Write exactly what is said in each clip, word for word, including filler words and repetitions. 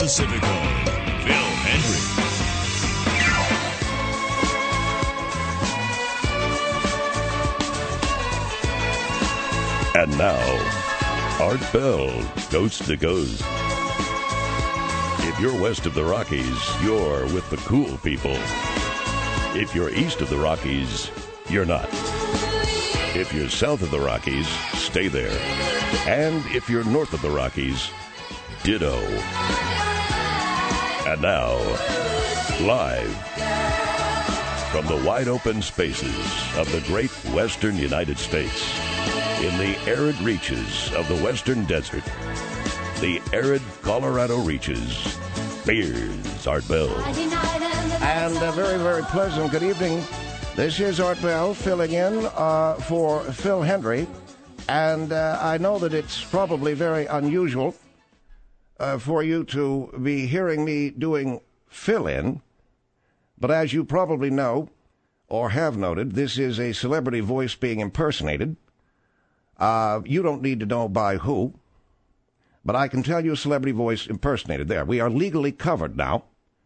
Pacifico, Phil Hendry. And now, Art Bell, Coast to Coast. If you're west of the Rockies, you're with the cool people. If you're east of the Rockies, you're not. If you're south of the Rockies, stay there. And if you're north of the Rockies, ditto. And now, live from the wide-open spaces of the great western United States, in the arid reaches of the western desert, the arid Colorado reaches, here's Art Bell. And a very, very pleasant good evening. This is Art Bell filling in uh, for Phil Hendry. And uh, I know that it's probably very unusual uh, for you to be hearing me doing fill-in. But as you probably know, or have noted, this is a celebrity voice being impersonated. Uh, you don't need to know by who, but I can tell you a celebrity voice impersonated. There, we are legally covered now,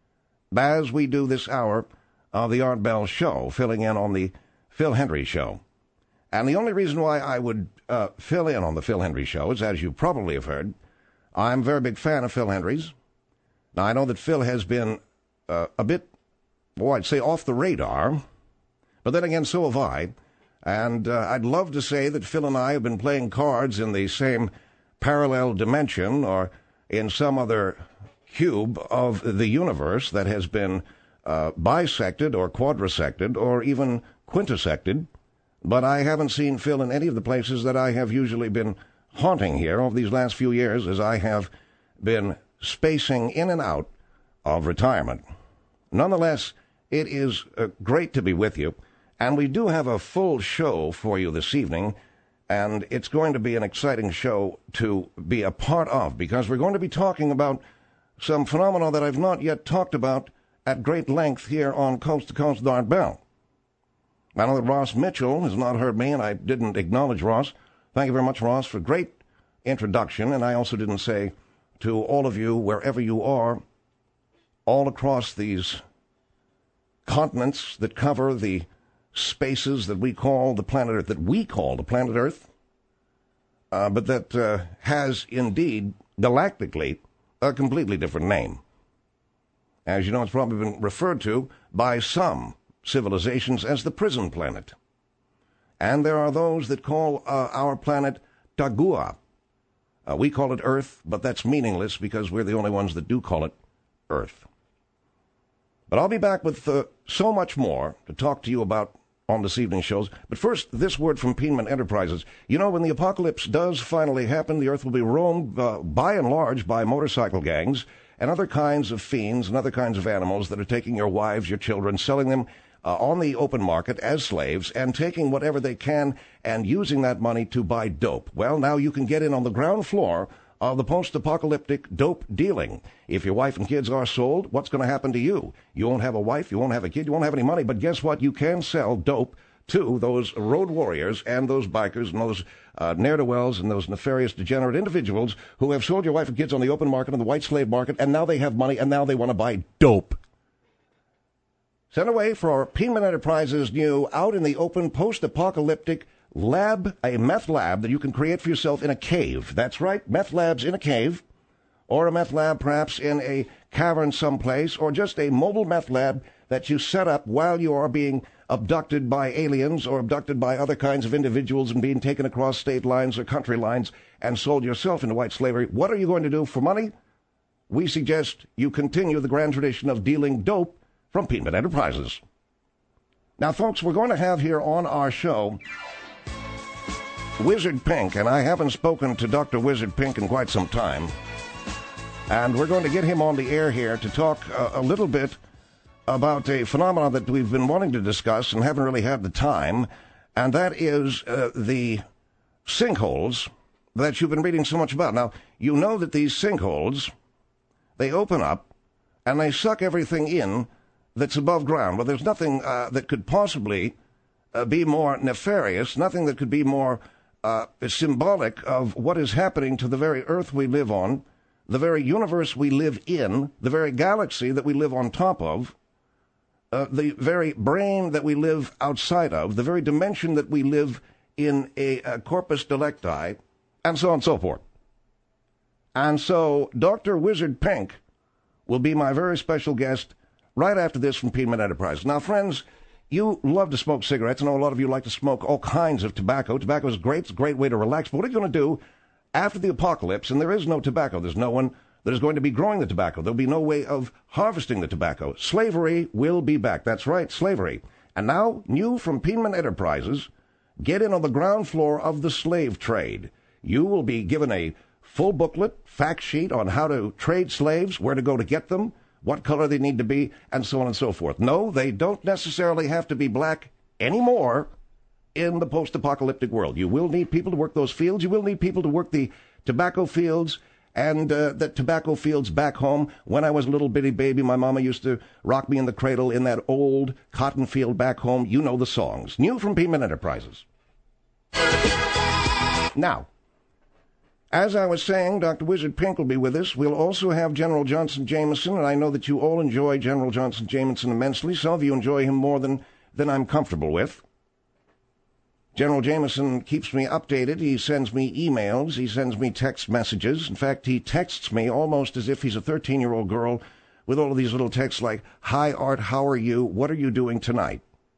as we do this hour of the Art Bell Show, filling in on the Phil Hendry Show. And the only reason why I would uh, fill in on the Phil Hendry Show is, as you probably have heard, I'm a very big fan of Phil Hendry's. Now, I know that Phil has been uh, a bit, well, I'd say off the radar, but then again, so have I. And uh, I'd love to say that Phil and I have been playing cards in the same parallel dimension or in some other cube of the universe that has been uh, bisected or quadrisected or even quintisected. But I haven't seen Phil in any of the places that I have usually been haunting here over these last few years as I have been spacing in and out of retirement. Nonetheless, it is uh, great to be with you. And we do have a full show for you this evening, and it's going to be an exciting show to be a part of, because we're going to be talking about some phenomena that I've not yet talked about at great length here on Coast to Coast with Art Bell. I know that Ross Mitchell has not heard me, and I didn't acknowledge Ross. Thank you very much, Ross, for a great introduction, and I also didn't say to all of you, wherever you are, all across these continents that cover the spaces that we call the planet Earth, that we call the planet Earth, uh, but that uh, has indeed, galactically, a completely different name. As you know, it's probably been referred to by some civilizations as the prison planet. And there are those that call uh, our planet Tagua. Uh, we call it Earth, but that's meaningless because we're the only ones that do call it Earth. But I'll be back with uh, so much more to talk to you about on this evening's shows. But first, this word from Penman Enterprises. You know, when the apocalypse does finally happen, the Earth will be roamed uh, by and large by motorcycle gangs and other kinds of fiends and other kinds of animals that are taking your wives, your children, selling them uh, on the open market as slaves and taking whatever they can and using that money to buy dope. Well, now you can get in on the ground floor of the post-apocalyptic dope dealing. If your wife and kids are sold, what's going to happen to you? You won't have a wife, you won't have a kid, you won't have any money, but guess what? You can sell dope to those road warriors and those bikers and those uh, ne'er-do-wells and those nefarious, degenerate individuals who have sold your wife and kids on the open market, on the white slave market, and now they have money, and now they want to buy dope. Send away for Penman Enterprises' new out in the open post-apocalyptic lab, a meth lab that you can create for yourself in a cave. That's right, meth labs in a cave, or a meth lab perhaps in a cavern someplace, or just a mobile meth lab that you set up while you are being abducted by aliens or abducted by other kinds of individuals and being taken across state lines or country lines and sold yourself into white slavery. What are you going to do for money? We suggest you continue the grand tradition of dealing dope from Penman Enterprises. Now, folks, we're going to have here on our show Wizard Pink, and I haven't spoken to Doctor Wizard Pink in quite some time. And we're going to get him on the air here to talk uh, a little bit about a phenomenon that we've been wanting to discuss and haven't really had the time, and that is uh, the sinkholes that you've been reading so much about. Now, you know that these sinkholes, they open up and they suck everything in that's above ground. Well, there's nothing uh, that could possibly uh, be more nefarious, nothing that could be more uh, symbolic of what is happening to the very earth we live on, the very universe we live in, the very galaxy that we live on top of, uh, the very brain that we live outside of, the very dimension that we live in a, a corpus delicti, and so on and so forth. And so Doctor Wizard Pink will be my very special guest right after this from Piedmont Enterprise. Now, friends, you love to smoke cigarettes. I know a lot of you like to smoke all kinds of tobacco. Tobacco is great. It's a great way to relax. But what are you going to do after the apocalypse? And there is no tobacco. There's no one that is going to be growing the tobacco. There'll be no way of harvesting the tobacco. Slavery will be back. That's right, slavery. And now, new from Piedmont Enterprises, get in on the ground floor of the slave trade. You will be given a full booklet, fact sheet on how to trade slaves, where to go to get them, what color they need to be, and so on and so forth. No, they don't necessarily have to be black anymore in the post-apocalyptic world. You will need people to work those fields. You will need people to work the tobacco fields and uh, the tobacco fields back home. When I was a little bitty baby, my mama used to rock me in the cradle in that old cotton field back home. You know the songs. New from Piedmont Enterprises. Now, as I was saying, Doctor Wizard Pink will be with us. We'll also have General Johnson Jameson, and I know that you all enjoy General Johnson Jameson immensely. Some of you enjoy him more than, than I'm comfortable with. General Jameson keeps me updated. He sends me emails. He sends me text messages. In fact, he texts me almost as if he's a thirteen-year-old girl with all of these little texts like, "Hi, Art, how are you? What are you doing tonight?"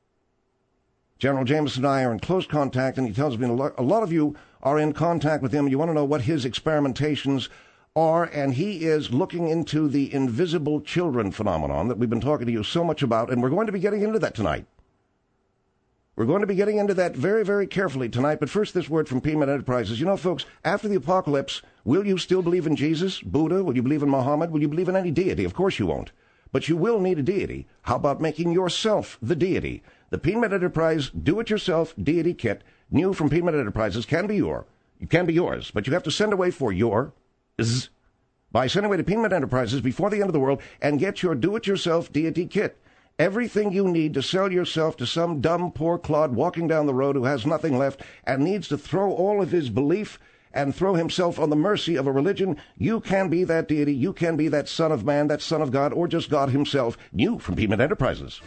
General Jameson and I are in close contact, and he tells me a lot, a lot of you are in contact with him. You want to know what his experimentations are, and he is looking into the invisible children phenomenon that we've been talking to you so much about, and we're going to be getting into that tonight. We're going to be getting into that very, very carefully tonight, but first this word from Piedmont Enterprises. You know, folks, after the apocalypse, will you still believe in Jesus, Buddha? Will you believe in Muhammad? Will you believe in any deity? Of course you won't. But you will need a deity. How about making yourself the deity? The Piedmont Enterprise Do-It-Yourself Deity Kit, new from Piedmont Enterprises, can be your, it can be yours, but you have to send away for your z by sending away to Piedmont Enterprises before the end of the world and get your Do-It-Yourself Deity Kit. Everything you need to sell yourself to some dumb poor clod walking down the road who has nothing left and needs to throw all of his belief and throw himself on the mercy of a religion. You can be that deity. You can be that son of man, that son of God, or just God himself, new from Piedmont Enterprises.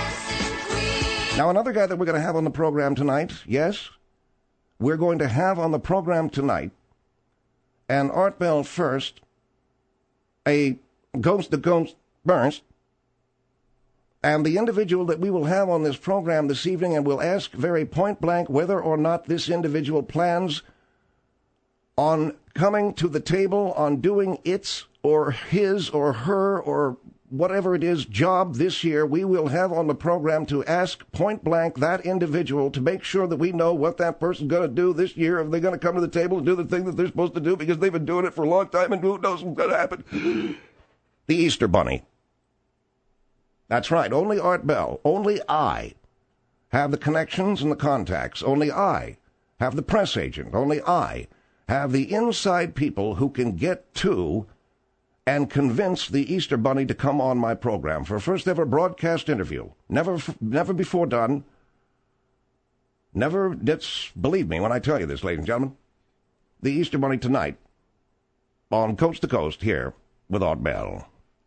Now, another guy that we're going to have on the program tonight, yes, we're going to have on the program tonight, and Art Bell first, a ghost that ghost burst, and the individual that we will have on this program this evening, and we'll ask very point blank whether or not this individual plans on coming to the table, on doing its or his or her or whatever it is job this year. We will have on the program to ask point blank that individual to make sure that we know what that person's going to do this year. If they're going to come to the table and do the thing that they're supposed to do because they've been doing it for a long time and who knows what's going to happen. The Easter Bunny. That's right. Only Art Bell, only I have the connections and the contacts. Only I have the press agent. Only I have the inside people who can get to and convince the Easter Bunny to come on my program for a first ever broadcast interview. Never, never before done. Never, that's, believe me when I tell you this, ladies and gentlemen. The Easter Bunny tonight on Coast to Coast here with Art Bell.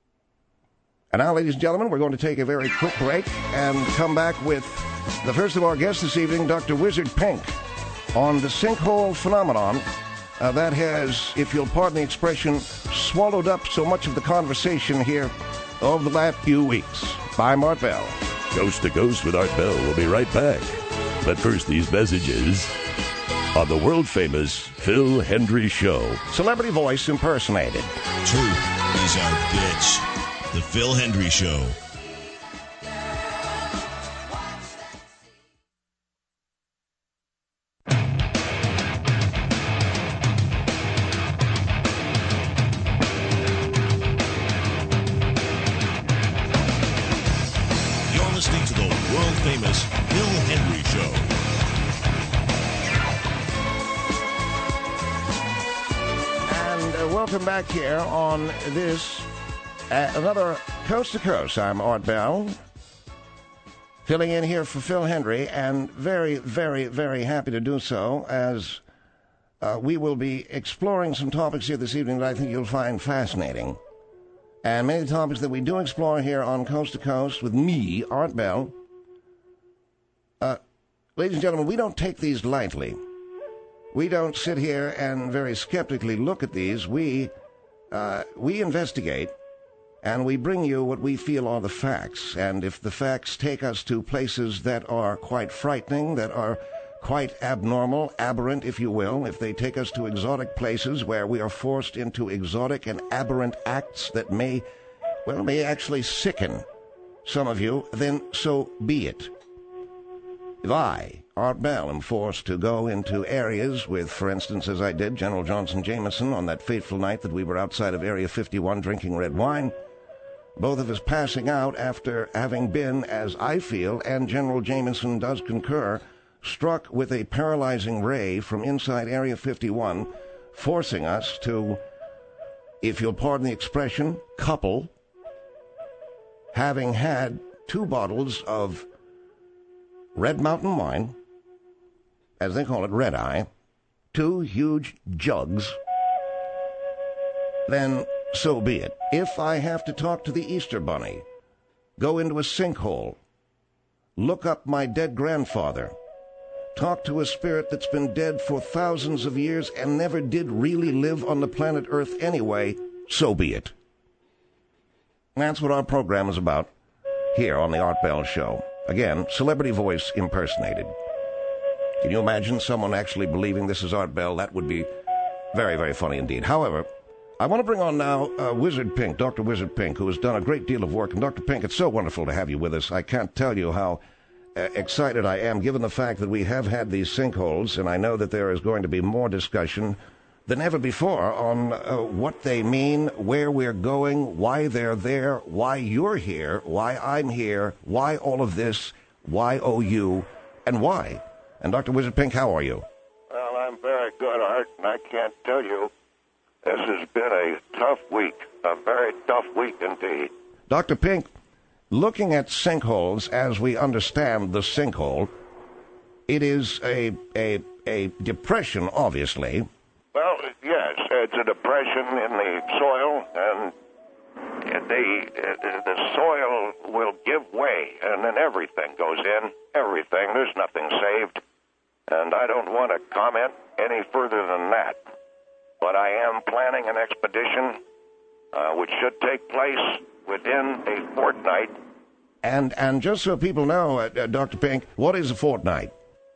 And now, ladies and gentlemen, we're going to take a very quick break and come back with the first of our guests this evening, Doctor Wizard Pink, on the sinkhole phenomenon uh, that has, if you'll pardon the expression, swallowed up so much of the conversation here over the last few weeks. I'm Art Bell. Coast to Coast with Art Bell. We'll be right back. But first, these messages on the world-famous Phil Hendrie Show. Celebrity voice impersonated. Truth is our bitch. The Phil Hendrie Show. You're listening to the world-famous Phil Hendrie Show. And uh, welcome back here on this Uh, another Coast to Coast. I'm Art Bell, filling in here for Phil Hendrie, and very, very, very happy to do so as uh, we will be exploring some topics here this evening that I think you'll find fascinating. And many of the topics that we do explore here on Coast to Coast with me, Art Bell, uh, ladies and gentlemen, we don't take these lightly. We don't sit here and very skeptically look at these. We, uh, we investigate, and we bring you what we feel are the facts. And if the facts take us to places that are quite frightening, that are quite abnormal, aberrant, if you will, if they take us to exotic places where we are forced into exotic and aberrant acts that may, well, may actually sicken some of you, then so be it. If I, Art Bell, am forced to go into areas with, for instance, as I did, General Johnson Jameson on that fateful night that we were outside of Area fifty-one drinking red wine, both of us passing out after having been, as I feel, and General Jameson does concur, struck with a paralyzing ray from inside Area fifty-one, forcing us to, if you'll pardon the expression, couple, having had two bottles of Red Mountain wine, as they call it, Red Eye, two huge jugs, then so be it. If I have to talk to the Easter Bunny, go into a sinkhole, look up my dead grandfather, talk to a spirit that's been dead for thousands of years and never did really live on the planet Earth anyway, so be it. That's what our program is about here on the Art Bell Show. Again, celebrity voice impersonated. Can you imagine someone actually believing this is Art Bell? That would be very, very funny indeed. However, I want to bring on now uh, Wizard Pink, Doctor Wizard Pink, who has done a great deal of work. And Doctor Pink, it's so wonderful to have you with us. I can't tell you how uh, excited I am, given the fact that we have had these sinkholes, and I know that there is going to be more discussion than ever before on uh, what they mean, where we're going, why they're there, why you're here, why I'm here, why all of this, why O U, and why. And Doctor Wizard Pink, how are you? Well, I'm very good, Art, and I can't tell you, this has been a tough week, a very tough week indeed. Doctor Pink, looking at sinkholes as we understand the sinkhole, it is a, a, a depression, obviously. Well, yes, it's a depression in the soil, and the, the soil will give way, and then everything goes in, everything. There's nothing saved, and I don't want to comment any further than that. But I am planning an expedition uh, which should take place within a fortnight. And and just so people know, uh, uh, Doctor Pink, what is a fortnight?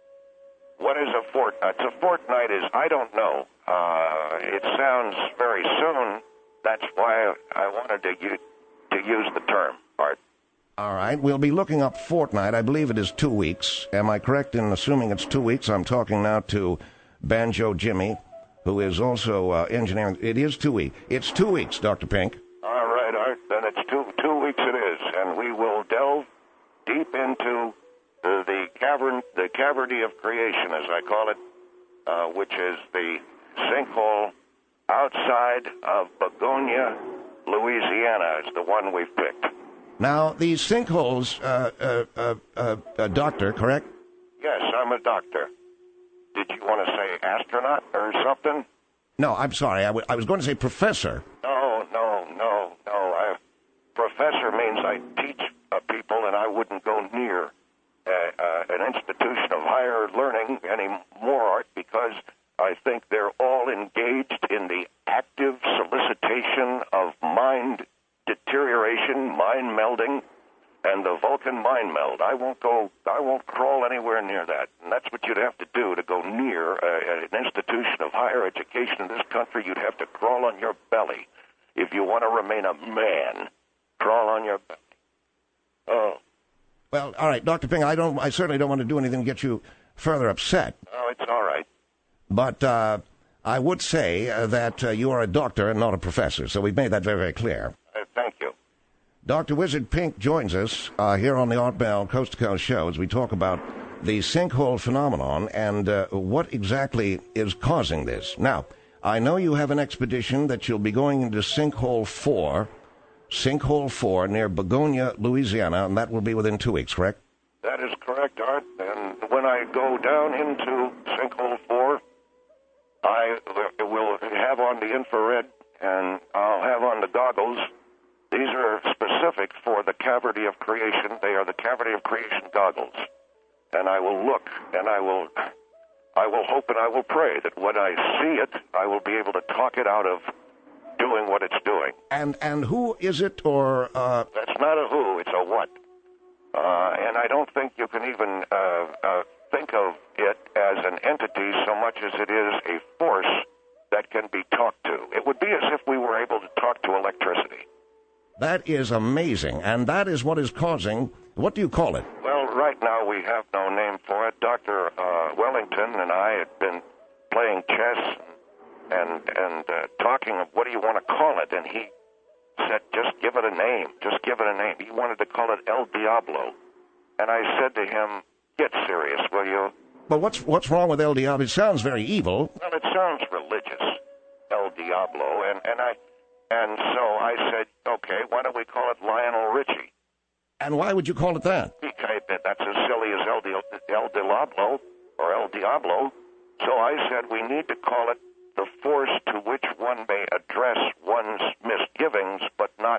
What is a fortnight? A fortnight is, I don't know. Uh, it sounds very soon. That's why I wanted to use, to use the term, Art. All right. We'll be looking up fortnight. I believe it is two weeks. Am I correct in assuming it's two weeks? I'm talking now to Banjo Jimmy, who is also uh, engineering. It is two weeks. It's two weeks, Doctor Pink. All right, Art. Then it's two, two weeks it is. And we will delve deep into the, the cavern, the cavity of creation, as I call it, uh, which is the sinkhole outside of Begonia, Louisiana. Is the one we've picked. Now, these sinkholes, uh, uh, uh, uh, uh, doctor, correct? Yes, I'm a doctor. Did you want to say astronaut or something? No, I'm sorry. I, w- I was going to say professor. No, no, no, no. I, professor means I teach uh, people, and I wouldn't go near uh, uh, an institution of higher learning anymore, Art, because I think they're all engaged in the active solicitation of mind deterioration, mind melding, and the Vulcan mind meld. I won't go, I won't crawl anywhere near that. And that's what you'd have to do to go near uh, an institution of higher education in this country. You'd have to crawl on your belly. If you want to remain a man, crawl on your belly. Oh. Well, all right, Doctor Ping, I don't, I certainly don't want to do anything to get you further upset. Oh, it's all right. But uh, I would say uh, that uh, you are a doctor and not a professor, so we've made that very, very clear. Uh, thank you. Doctor Wizard Pink joins us uh, here on the Art Bell Coast to Coast show as we talk about the sinkhole phenomenon and uh, what exactly is causing this. Now, I know you have an expedition that you'll be going into Sinkhole four, Sinkhole four near Begonia, Louisiana, and that will be within two weeks, correct? That is correct, Art. And when I go down into Sinkhole four, I will have on the infrared, and I'll have on the goggles. These are specific for the cavity of creation. They are the cavity of creation goggles. And I will look, and I will, I will hope, and I will pray that when I see it, I will be able to talk it out of doing what it's doing. And and who is it, or... Uh... That's not a who, it's a what. Uh, and I don't think you can even uh, uh, think of it as an entity so much as it is a force that can be talked to. It would be as if we were able to talk to electricity. That is amazing, and that is what is causing... What do you call it? Well, right now we have no name for it. Doctor Uh, Wellington and I had been playing chess and and uh, talking of what do you want to call it, and he said, just give it a name, just give it a name. He wanted to call it El Diablo. And I said to him, get serious, will you? But what's what's wrong with El Diablo? It sounds very evil. Well, it sounds religious, El Diablo. And, and, I, and so I said, okay, why don't we call it Lionel Richie? And why would you call it that? Because that's as silly as El, Di- El Diablo or El Diablo. So I said we need to call it the force to which one may address one's misgivings, but not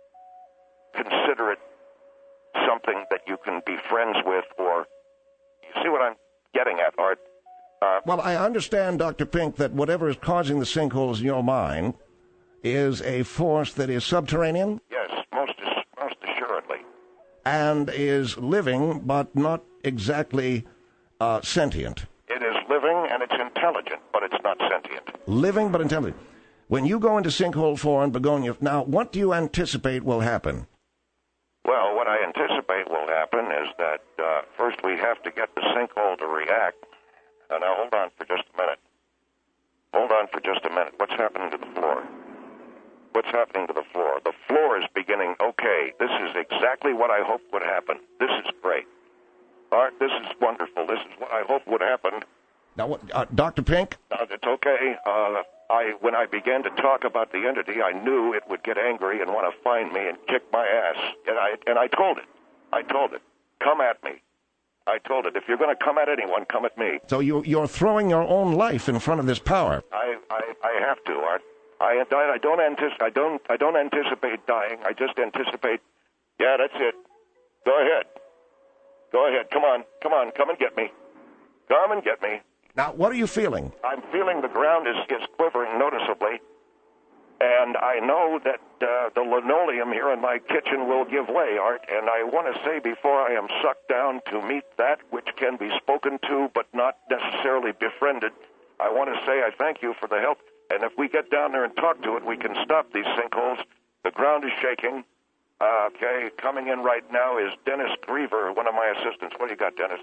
consider it something that you can be friends with, or you see what I'm getting at, Art? Uh, well, I understand, Doctor Pink, that whatever is causing the sinkholes in your mind is a force that is subterranean? Yes, most most assuredly. And is living, but not exactly uh, sentient. It is living, and it's intelligent, but it's not sentient. Living, but intelligent. When you go into sinkhole four in Begonia, now, what do you anticipate will happen? Well, what I anticipate will happen is that uh, first we have to get the sinkhole to react. Uh, now, hold on for just a minute. Hold on for just a minute. What's happening to the floor? What's happening to the floor? The floor is beginning, okay, this is exactly what I hoped would happen. This is great. Art, this is wonderful. This is what I hoped would happen. Now, what, uh, Doctor Pink? Uh, it's okay. Uh, I, when I began to talk about the entity, I knew it would get angry and want to find me and kick my ass. And I and I told it. I told it, come at me. I told it, if you're going to come at anyone, come at me. So you, you're throwing your own life in front of this power. I, I, I have to, Art. I, I don't anticipate. I don't. I don't anticipate dying. I just anticipate. Yeah, that's it. Go ahead. Go ahead. Come on. Come on. Come and get me. Come and get me. Now, what are you feeling? I'm feeling the ground is, is quivering noticeably, and I know that uh, the linoleum here in my kitchen will give way, Art, and I want to say before I am sucked down to meet that which can be spoken to but not necessarily befriended, I want to say I thank you for the help, and if we get down there and talk to it, we can stop these sinkholes. The ground is shaking. Uh, okay, coming in right now is Dennis Griever, one of my assistants. What do you got, Dennis?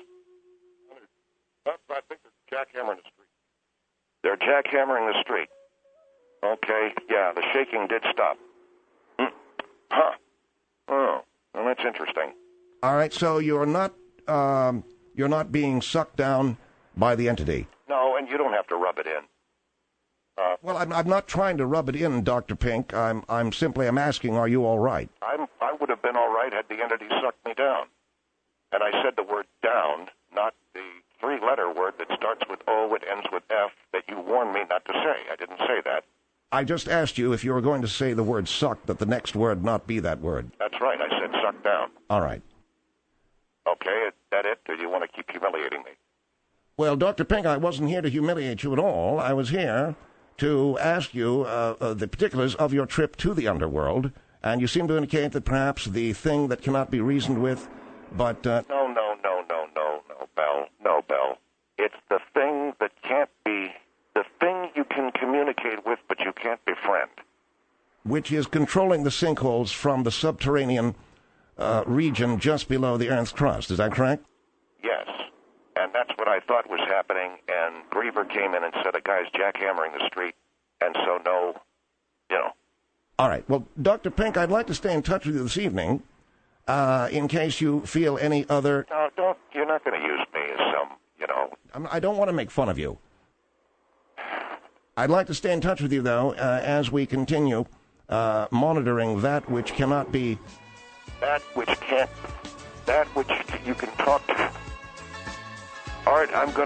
I think they're jackhammering the street. They're jackhammering the street. Okay, yeah, the shaking did stop. Mm. Huh. Oh, well, that's interesting. All right, so you're not um, you're not being sucked down by the entity. No, and you don't have to rub it in. Uh, well, I'm, I'm not trying to rub it in, Doctor Pink. I'm I'm simply I'm asking, are you all right? I'm I would have been all right had the entity sucked me down. And I said the word down, not the three-letter word that starts with O, it ends with F, that you warned me not to say. I didn't say that. I just asked you if you were going to say the word suck, that the next word not be that word. That's right. I said suck down. All right. Okay, is that it, or do you want to keep humiliating me? Well, Doctor Pink, I wasn't here to humiliate you at all. I was here to ask you uh, uh, the particulars of your trip to the underworld, and you seem to indicate that perhaps the thing that cannot be reasoned with, but... Uh, no, no, no, no, no, no, Bell. No, Bell. It's the thing that can't be... The thing you can communicate with, but you can't befriend. Which is controlling the sinkholes from the subterranean uh, region just below the Earth's crust. Is that correct? Yes. And that's what I thought was happening, and Griever came in and said a guy's jackhammering the street, and so no, you know. All right. Well, Doctor Pink, I'd like to stay in touch with you this evening uh, in case you feel any other... No, don't. You're not going to use me as some, you know... I'm, I don't want to make fun of you. I'd like to stay in touch with you, though, uh, as we continue uh, monitoring that which cannot be... That which can't... That which you can talk to... Art, I'm going to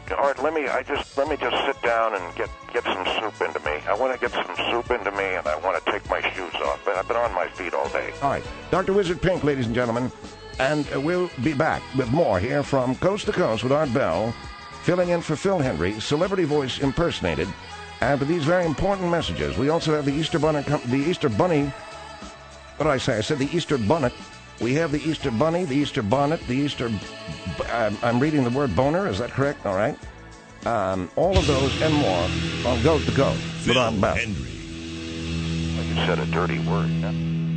Art, let me. I just let me just sit down and get get some soup into me. I want to get some soup into me, and I want to take my shoes off. I've been on my feet all day. All right, Doctor Wizard Pink, ladies and gentlemen, and uh, we'll be back with more here from Coast to Coast with Art Bell, filling in for Phil Hendry, celebrity voice impersonated. After these very important messages, we also have the Easter Bunny. The Easter Bunny. What did I say? I said the Easter Bonnet. We have the Easter Bunny, the Easter Bonnet, the Easter... Uh, I'm reading the word boner. Is that correct? All right. Um, all of those and more on Go to Go. Phil Hendry. Well, you said a dirty word. Yeah?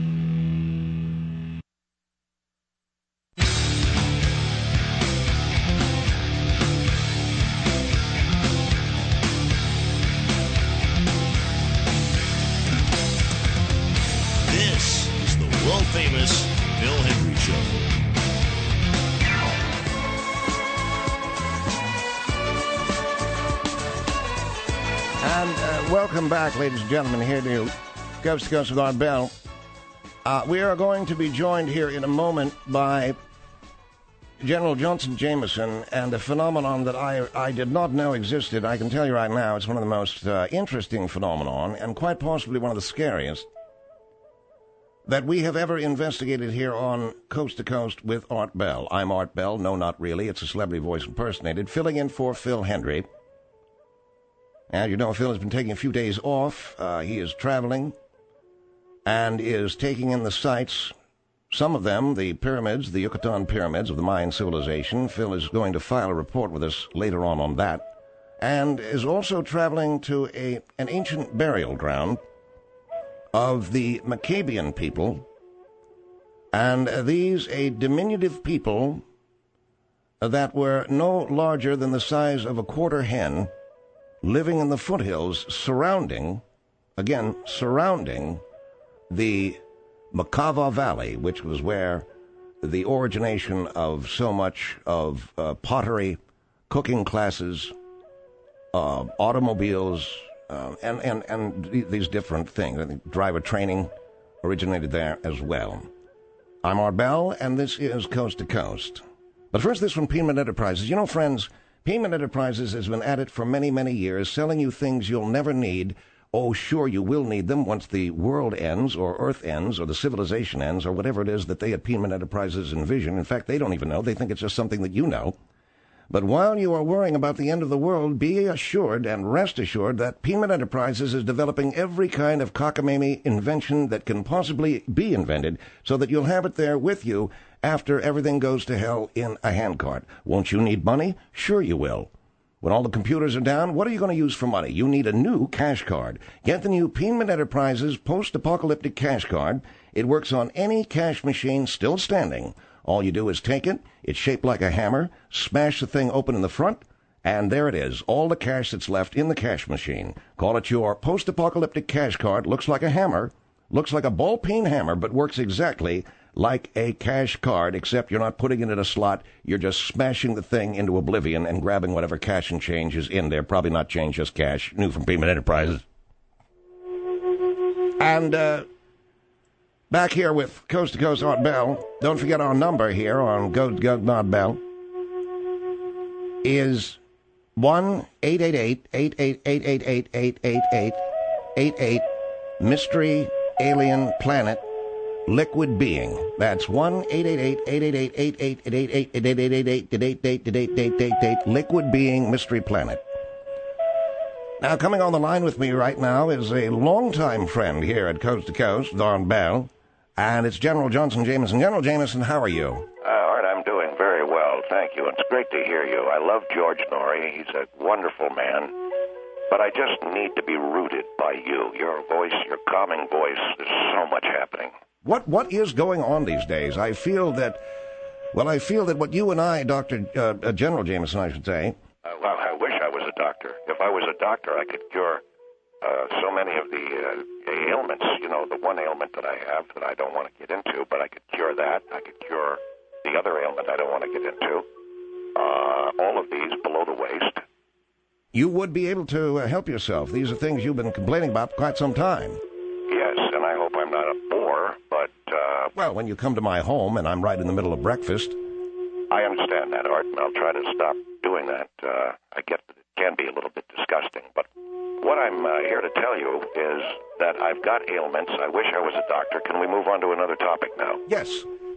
This is the world-famous Phil Hendry Show. And uh, welcome back, ladies and gentlemen, here to Coast to Coast with Art Bell. Uh, we are going to be joined here in a moment by General Johnson Jameson and a phenomenon that I, I did not know existed. I can tell you right now, it's one of the most uh, interesting phenomenon and quite possibly one of the scariest that we have ever investigated here on Coast to Coast with Art Bell. I'm Art Bell. No, not really. It's a celebrity voice impersonated, filling in for Phil Hendry. And you know, Phil has been taking a few days off. Uh, he is traveling and is taking in the sights, some of them, the pyramids, the Yucatan pyramids of the Mayan civilization. Phil is going to file a report with us later on on that. And is also traveling to a an ancient burial ground of the Maccabean people, and these a diminutive people that were no larger than the size of a quarter hen, living in the foothills surrounding, again, surrounding the Makava Valley, which was where the origination of so much of uh, pottery, cooking classes, uh, automobiles, Uh, and, and, and these different things. I think driver training originated there as well. I'm Art Bell, and this is Coast to Coast. But first, this from Piedmont Enterprises. You know, friends, Piedmont Enterprises has been at it for many, many years, selling you things you'll never need. Oh, sure, you will need them once the world ends, or Earth ends, or the civilization ends, or whatever it is that they at Piedmont Enterprises envision. In fact, they don't even know. They think it's just something that you know. But while you are worrying about the end of the world, be assured and rest assured that Piedmont Enterprises is developing every kind of cockamamie invention that can possibly be invented so that you'll have it there with you after everything goes to hell in a handcart. Won't you need money? Sure you will. When all the computers are down, what are you going to use for money? You need a new cash card. Get the new Piedmont Enterprises post-apocalyptic cash card. It works on any cash machine still standing. All you do is take it, it's shaped like a hammer, smash the thing open in the front, and there it is, all the cash that's left in the cash machine. Call it your post-apocalyptic cash card. Looks like a hammer, looks like a ball-peen hammer, but works exactly like a cash card, except you're not putting it in a slot. You're just smashing the thing into oblivion and grabbing whatever cash and change is in there. Probably not change, just cash. New from Piedmont Enterprises. And, uh... back here with Coast to Coast Art Bell. Don't forget our number here on Go Go Art Bell is one eight eight eight eight eight eight eight eight eight eight eight eight eight Mystery Alien Planet Liquid Being. That's one eight eight eight eight eight eight eight eight eight eight eight eight eight eight eight eight eight eight eight Liquid Being Mystery Planet. Now, coming on the line with me right now is a longtime friend here at Coast to Coast, Art Bell. And it's General Johnson Jameson. General Jameson, how are you? Uh, Art, I'm doing very well, thank you. It's great to hear you. I love George Norrie. He's a wonderful man. But I just need to be rooted by you. Your voice, your calming voice, there's so much happening. What What is going on these days? I feel that, well, I feel that what you and I, Doctor Uh, uh, General Jameson, I should say. Uh, well, I wish I was a doctor. If I was a doctor, I could cure Uh, so many of the uh, ailments, you know, the one ailment that I have that I don't want to get into, but I could cure that. I could cure the other ailment I don't want to get into. Uh, all of these below the waist. You would be able to uh, help yourself. These are things you've been complaining about for quite some time. Yes, and I hope I'm not a bore, but... Uh, well, when you come to my home and I'm right in the middle of breakfast... I understand that, Art, and I'll try to stop doing doing that. Uh, I get that it can be a little bit disgusting, but what I'm uh, here to tell you is that I've got ailments. I wish I was a doctor. Can we move on to another topic now? Yes.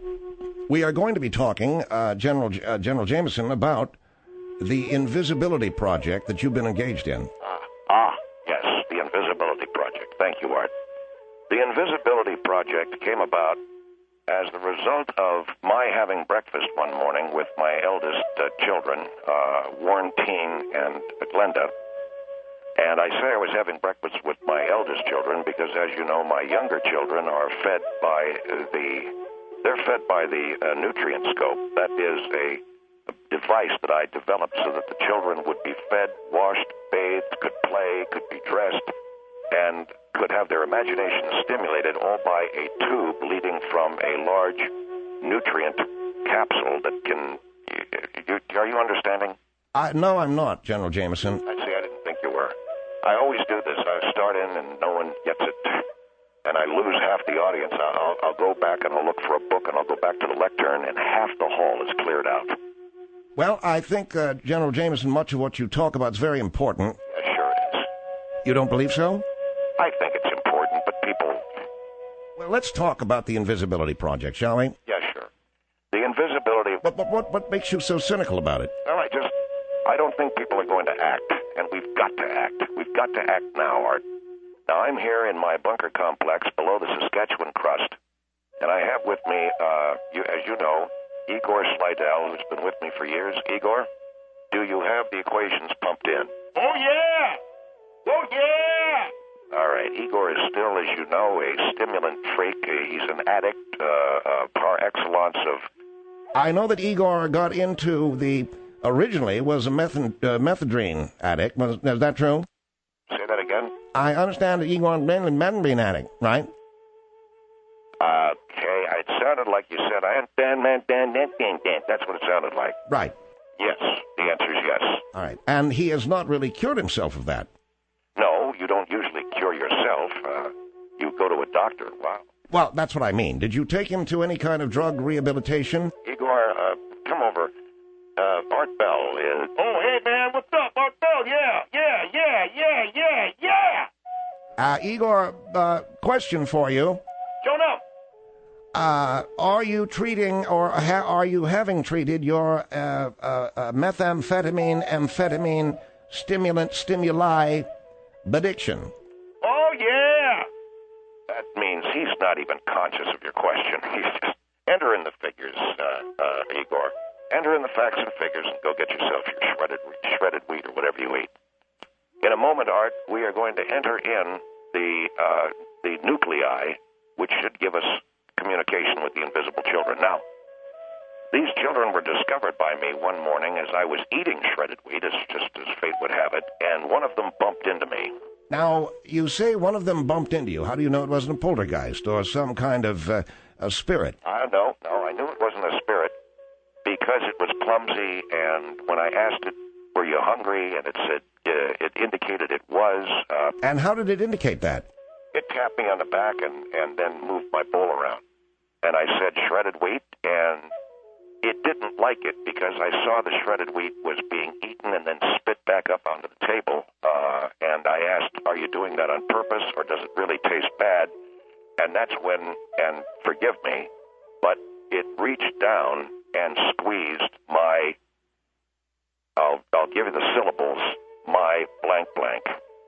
We are going to be talking, uh, General uh, General Jameson, about the Invisibility Project that you've been engaged in. Ah, ah, yes, the Invisibility Project. Thank you, Art. The Invisibility Project came about as the result of my having breakfast one morning with my eldest uh, children, uh, Warren Teen and Glenda. And I say I was having breakfast with my eldest children because, as you know, my younger children are fed by the, they're fed by the uh, Nutrient Scope. That is a, a device that I developed so that the children would be fed, washed, bathed, could play, could be dressed, and could have their imagination stimulated, all by a tube leading from a large nutrient capsule that can... You, are you understanding? I, no, I'm not, General Jameson. I see. I didn't think you were. I always do this. I start in and no one gets it, and I lose half the audience. I'll, I'll go back and I'll look for a book, and I'll go back to the lectern, and half the hall is cleared out. Well, I think, uh, General Jameson, much of what you talk about is very important. Yeah, sure it is. You don't believe so? I think it's important, but people... Well, let's talk about the Invisibility Project, shall we? Yeah, sure. The Invisibility... But, but what, what makes you so cynical about it? Well, I just... I don't think people are going to act, and we've got to act. We've got to act now, Art. Now, I'm here in my bunker complex below the Saskatchewan crust, and I have with me, uh, you, as you know, Igor Slidell, who's been with me for years. Igor, do you have the equations pumped in? Oh, yeah! Oh, yeah! All right. Igor is still, as you know, a stimulant freak. He's an addict uh, uh, par excellence of... I know that Igor got into the... Originally was a method, uh, methadone addict. Was, is that true? Say that again? I understand that Igor mainly methadone addict, right? Okay. It sounded like you said, I understand, man, dan, dan, dan, dan. That's what it sounded like. Right. Yes. The answer is yes. All right. And he has not really cured himself of that. No, you don't usually cure yourself. Uh, you go to a doctor. Wow. Well, that's what I mean. Did you take him to any kind of drug rehabilitation? Igor, uh, come over. Uh, Art Bell is... Oh, hey, man, what's up, Art Bell? Yeah, yeah, yeah, yeah, yeah, yeah! Uh, Igor, uh, question for you. Show up. Uh, are you treating or ha- are you having treated your uh, uh, uh, methamphetamine, amphetamine, stimulant, stimuli addiction? Oh, yeah! That means he's not even conscious of your question. He's just... Enter in the figures, uh, uh, Igor. Enter in the facts and figures and go get yourself your shredded shredded wheat or whatever you eat. In a moment, Art, we are going to enter in the uh, the nuclei, which should give us communication with the invisible children. Now, these children were discovered by me one morning as I was eating shredded wheat, as just as fate would have it, and one of them bumped into me. Now, you say one of them bumped into you. How do you know it wasn't a poltergeist or some kind of uh, a spirit? I don't know. No, I knew it wasn't a spirit. Because it was clumsy, and when I asked it, were you hungry, and it said, uh, it indicated it was. Uh, and how did it indicate that? It tapped me on the back and, and then moved my bowl around. And I said shredded wheat, and it didn't like it because I saw the shredded wheat was being eaten and then spit back up onto the table. Uh, and I asked, are you doing that on purpose, or does it really taste bad? And that's when, and forgive me, but it reached down and squeezed my, I'll, I'll give you the syllables, my blank blank.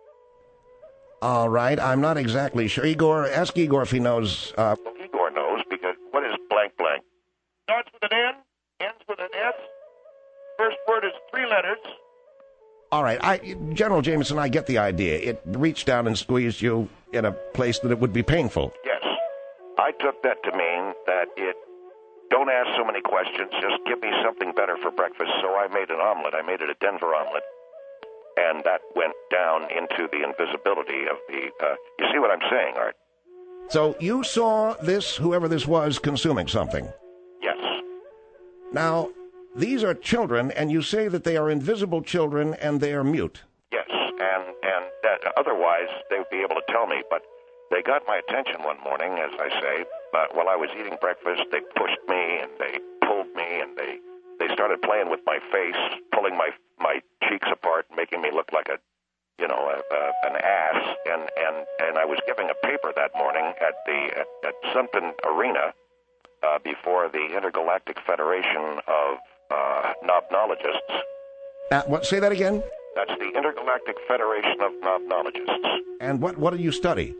All right, I'm not exactly sure. Igor, ask Igor if he knows. Uh... Well, Igor knows, because what is blank blank? Starts with an N, ends with an S. First word is three letters. All right, I, General Jameson, I get the idea. It reached down and squeezed you in a place that it would be painful. Yes. I took that to mean that it don't ask so many questions, just give me something better for breakfast. So I made an omelet. I made it a Denver omelet. And that went down into the invisibility of the... Uh, you see what I'm saying, Art? So you saw this, whoever this was, consuming something? Yes. Now, these are children, and you say that they are invisible children and they are mute. Yes, and, and that, otherwise they would be able to tell me, but they got my attention one morning, as I say. But while I was eating breakfast, they pushed me, and they pulled me, and they, they they started playing with my face, pulling my my cheeks apart, making me look like a, you know, a, a, an ass. And, and, and I was giving a paper that morning at the at, at Sunpin Arena uh, before the Intergalactic Federation of uh, Knobnologists. Uh, what? Say that again. That's the Intergalactic Federation of Knobnologists. And what what do you study?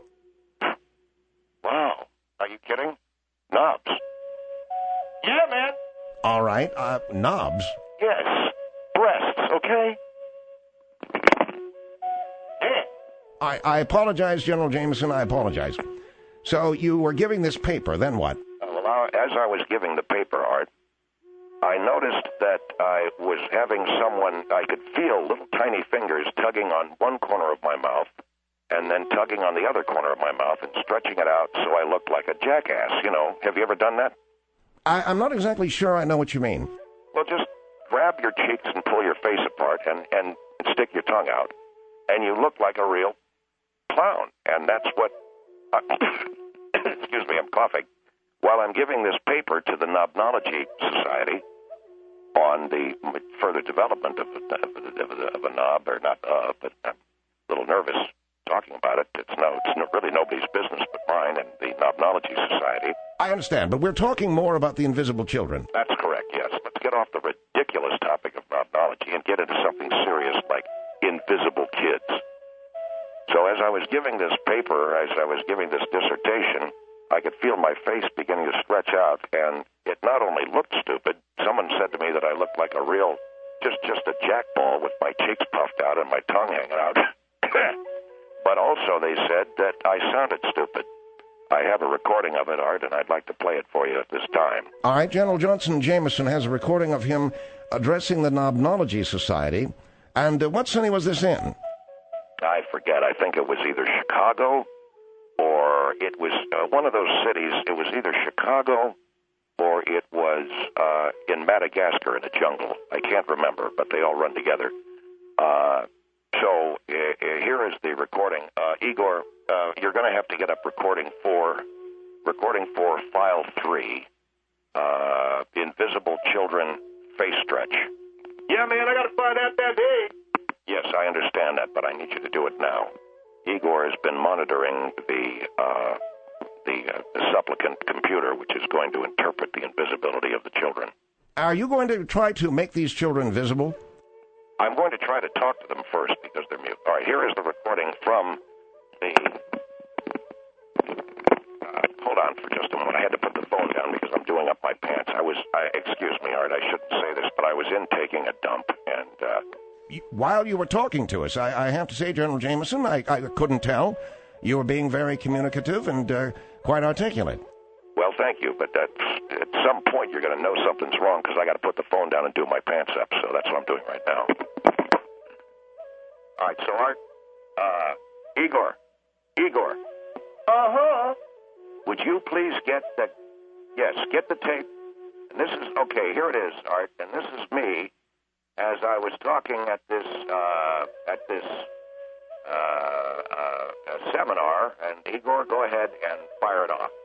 Wow. Are you kidding? Knobs. Yeah, man. All right, uh, knobs. Yes. Breasts, okay? Yeah. I, I apologize, General Jameson, I apologize. So you were giving this paper, then what? Uh, well, I- as I was giving the paper, Art, I noticed that I was having someone, I could feel little tiny fingers tugging on one corner of my mouth and then tugging on the other corner of my mouth and stretching it out so I looked like a jackass, you know. Have you ever done that? I, I'm not exactly sure I know what you mean. Well, just grab your cheeks and pull your face apart and, and stick your tongue out, and you look like a real clown. And that's what, uh, excuse me, I'm coughing. While I'm giving this paper to the Knobnology Society on the further development of a, of a, of a knob, or not uh, but I'm a little nervous talking about it. It's no, it's no, really nobody's business but mine and the Knobnology Society. I understand, but we're talking more about the invisible children. That's correct, yes. Let's get off the ridiculous topic of knobnology and get into something serious like invisible kids. So as I was giving this paper, as I was giving this dissertation, I could feel my face beginning to stretch out, and it not only looked stupid, someone said to me that I looked like a real, just, just a jackball with my cheeks puffed out and my tongue hanging out. But also they said that I sounded stupid. I have a recording of it, Art, and I'd like to play it for you at this time. All right, General Johnson Jameson has a recording of him addressing the Knobnology Society. And uh, what city was this in? I forget. I think it was either Chicago or it was uh, one of those cities. It was either Chicago or it was uh, in Madagascar in the jungle. I can't remember, but they all run together. Uh, so uh, here is the recording. Uh, Igor, uh, you're going to have to get up recording for recording for file three. Uh, Invisible Children Face Stretch. Yeah, man, I gotta find out that day. Yes, I understand that, but I need you to do it now. Igor has been monitoring the uh, the, uh, the supplicant computer, which is going to interpret the invisibility of the children. Are you going to try to make these children visible? I'm going to try to talk to them first because they're mute. All right, here is the recording from the... Uh, hold on for just a moment. I had to put the phone down because I'm doing up my pants. I was... I, excuse me, Art, I shouldn't say this, but I was in taking a dump, and... Uh, While you were talking to us, I, I have to say, General Jameson, I, I couldn't tell. You were being very communicative and uh, quite articulate. Well, thank you, but at, at some point you're going to know something's wrong because I got to put the phone down and do my pants up, so that's what I'm doing right now. All right, so Art, uh, Igor, Igor. Uh-huh. Would you please get the, yes, get the tape. And this is, okay, here it is, Art, and this is me as I was talking at this, uh, at this uh, uh, seminar, and Igor, go ahead and fire it off.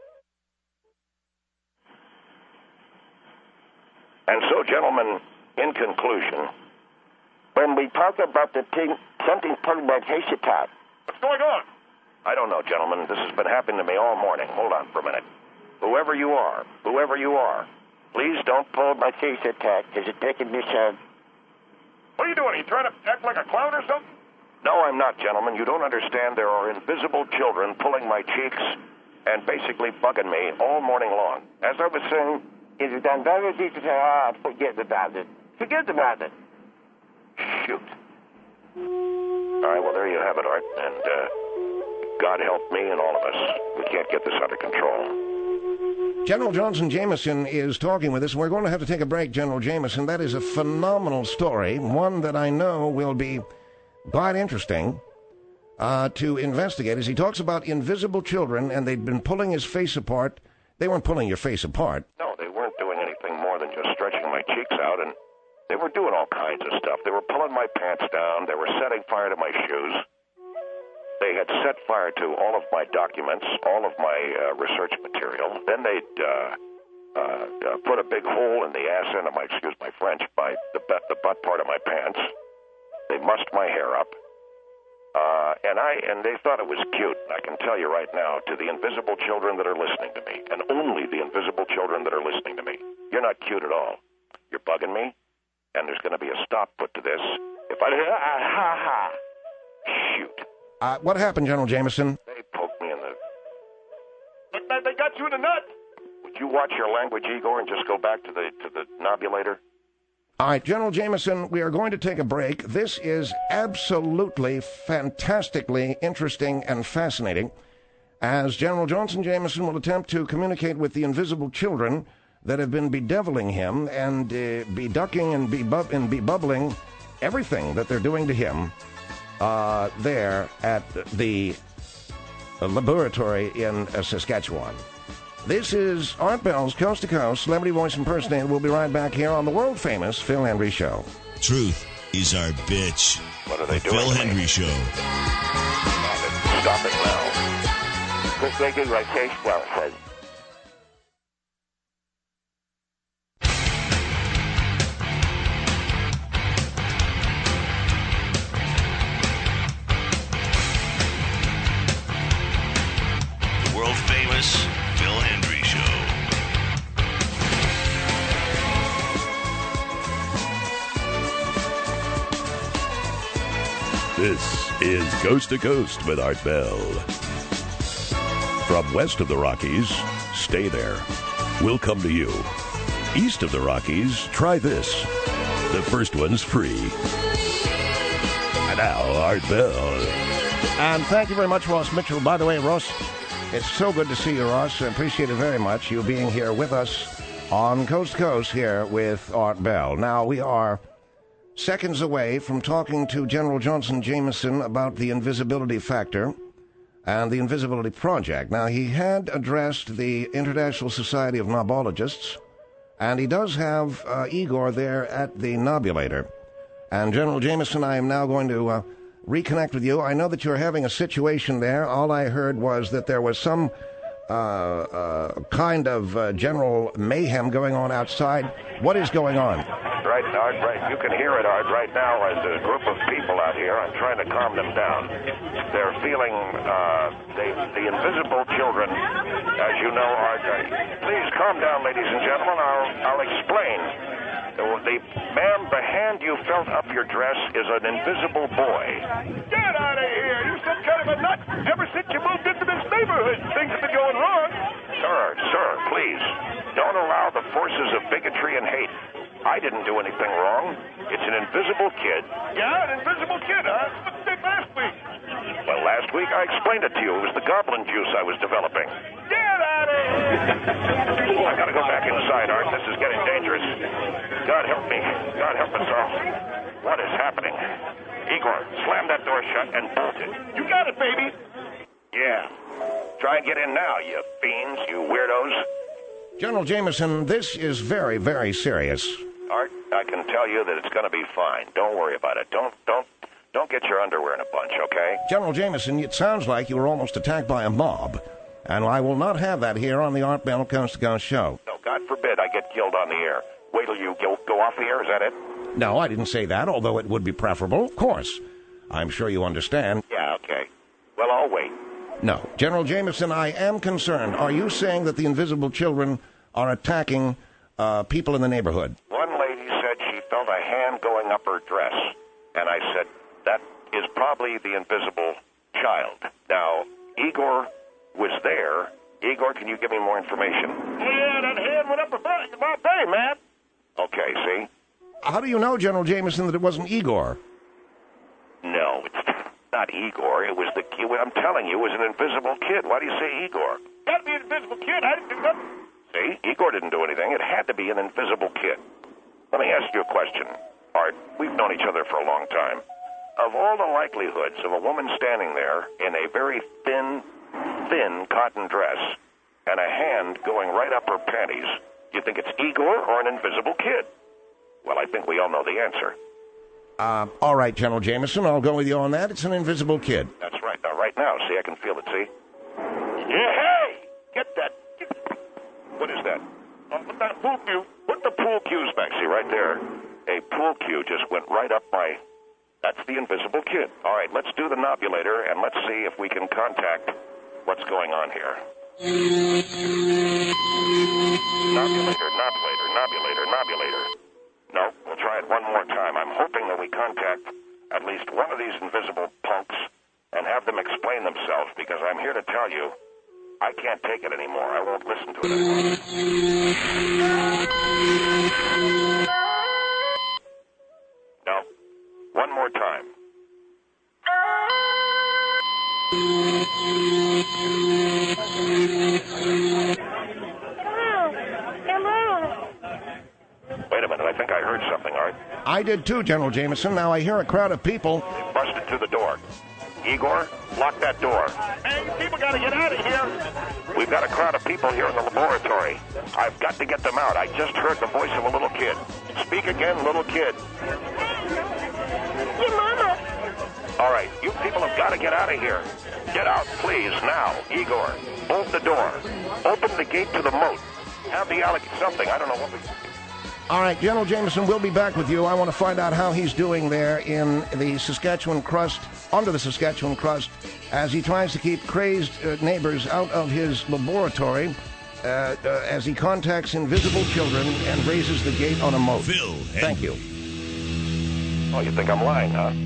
And so, gentlemen, in conclusion, when we talk about the thing, something pulling my face apart. What's going on? I don't know, gentlemen. This has been happening to me all morning. Hold on for a minute. Whoever you are, whoever you are, please don't pull my face apart because it's making me sound. What are you doing? Are you trying to act like a clown or something? No, I'm not, gentlemen. You don't understand. There are invisible children pulling my cheeks and basically bugging me all morning long. As I was saying, it is done very easy to say, ah, forget about it. Forget about it. Shoot. All right, well, there you have it, Art. And uh, God help me and all of us. We can't get this under control. General Johnson Jameson is talking with us, and we're going to have to take a break, General Jameson. That is a phenomenal story, one that I know will be quite interesting uh, to investigate. As he talks about invisible children, and they'd been pulling his face apart. They weren't pulling your face apart. No, they weren't doing anything more than just stretching my cheeks out, and they were doing all kinds of stuff. They were pulling my pants down. They were setting fire to my shoes. They had set fire to all of my documents, all of my uh, research material. Then they'd uh, uh, uh, put a big hole in the ass end of my, excuse my French, by the, the butt part of my pants. They mussed my hair up. Uh, and I and they thought it was cute. I can tell you right now, to the invisible children that are listening to me, and only the invisible children that are listening to me, you're not cute at all. You're bugging me, and there's going to be a stop put to this. If I... Ah, ha, ha. Shoot. Uh, what happened, General Jameson? They poked me in the... But man, they got you in the nut. Would you watch your language, Igor, and just go back to the to the nobulator? All right, General Jameson, we are going to take a break. This is absolutely fantastically interesting and fascinating, as General Johnson Jameson will attempt to communicate with the invisible children that have been bedeviling him and uh, beducking and, bebub- and bebubbling everything that they're doing to him uh, there at the uh, laboratory in uh, Saskatchewan. This is Art Bell's Coast to Coast Celebrity Voice Impersonator. We'll be right back here on the world-famous Phil Hendrie Show. Truth is our bitch. What are they the doing? Phil Hendrie Show. Stop it now. Chris Reagan, like Chase Well said. The world-famous Phil Hendrie Show. This is Coast to Coast with Art Bell. From west of the Rockies, stay there. We'll come to you. East of the Rockies, try this. The first one's free. And now, Art Bell. And thank you very much, Ross Mitchell. By the way, Ross, it's so good to see you, Ross. I appreciate it very much, you being here with us on Coast to Coast here with Art Bell. Now, we are seconds away from talking to General Johnson Jameson about the invisibility factor and the invisibility project. Now, he had addressed the International Society of Knobologists, and he does have uh, Igor there at the Nobulator. And General Jameson, I am now going to uh, reconnect with you. I know that you're having a situation there. All I heard was that there was some uh, uh, kind of uh, general mayhem going on outside. What is going on? Right, Art, right. You can hear it, Art, right now. There's a group of people out here. I'm trying to calm them down. They're feeling, uh, they, the invisible children, as you know, Art. Uh, please calm down, ladies and gentlemen. I'll, I'll explain. The, the, ma'am, the hand you felt up your dress is an invisible boy. Get out of here. You're some kind of a nut. Ever since you moved into this neighborhood, things have been going wrong. Sir, sir, please. Don't allow the forces of bigotry and hate. I didn't do anything wrong. It's an invisible kid. Yeah, an invisible kid, huh? What did you last week? Well, last week I explained it to you. It was the goblin juice I was developing. Get out of here. I gotta go back inside, Art. This is getting dangerous. God help me. God help us all. What is happening? Igor, slam that door shut and bolt it. You got it, baby. Yeah. Try and get in now, you fiends, you weirdos. General Jameson, this is very, very serious. Art, I can tell you that it's going to be fine. Don't worry about it. Don't, don't, don't get your underwear in a bunch, okay? General Jameson, it sounds like you were almost attacked by a mob, and I will not have that here on the Art Bell Coast to Coast show. No, God forbid I get killed on the air. Wait till you go, go off the air, is that it? No, I didn't say that, although it would be preferable, of course. I'm sure you understand. Yeah, okay. Well, I'll wait. No. General Jameson, I am concerned. Are you saying that the invisible children are attacking uh, people in the neighborhood? One lady said she felt a hand going up her dress, and I said, that is probably the invisible child. Now, Igor was there. Igor, can you give me more information? Yeah, that hand went up about, about day, man. Okay, see? How do you know, General Jameson, that it wasn't Igor? No, it's not Igor. It was the kid. I'm telling you, it was an invisible kid. Why do you say Igor? Gotta be an invisible kid. I didn't do nothing. See, Igor didn't do anything. It had to be an invisible kid. Let me ask you a question, Art. We've known each other for a long time. Of all the likelihoods of a woman standing there in a very thin, thin cotton dress and a hand going right up her panties, do you think it's Igor or an invisible kid? Well, I think we all know the answer. Uh, all right, General Jameson, I'll go with you on that. It's an invisible kid. That's right. Now, right now, see, I can feel it, see? Yeah, hey! Get that. Get... What is that? Oh, put that pool cue. Put the pool cues back. See, right there, a pool cue just went right up my... That's the invisible kid. All right, let's do the nobulator, and let's see if we can contact what's going on here. Nobulator, nobulator, nobulator, nobulator. No, we'll try it one more time. I'm hoping that we contact at least one of these invisible punks and have them explain themselves, because I'm here to tell you, I can't take it anymore. I won't listen to it anymore. No. One more time. Wait a minute, I think I heard something, Art. I did too, General Jameson. Now I hear a crowd of people. They busted through the door. Igor, lock that door. Hey, people got to get out of here. We've got a crowd of people here in the laboratory. I've got to get them out. I just heard the voice of a little kid. Speak again, little kid. Your mama. All right, you people have got to get out of here. Get out, please, now. Igor, bolt the door. Open the gate to the moat. Have the alligator something. I don't know what we... All right, General Jameson, we'll be back with you. I want to find out how he's doing there in the Saskatchewan crust, under the Saskatchewan crust, as he tries to keep crazed uh, neighbors out of his laboratory, uh, uh, as he contacts invisible children and raises the gate on a moat. Phil Thank you. Oh, you think I'm lying, huh?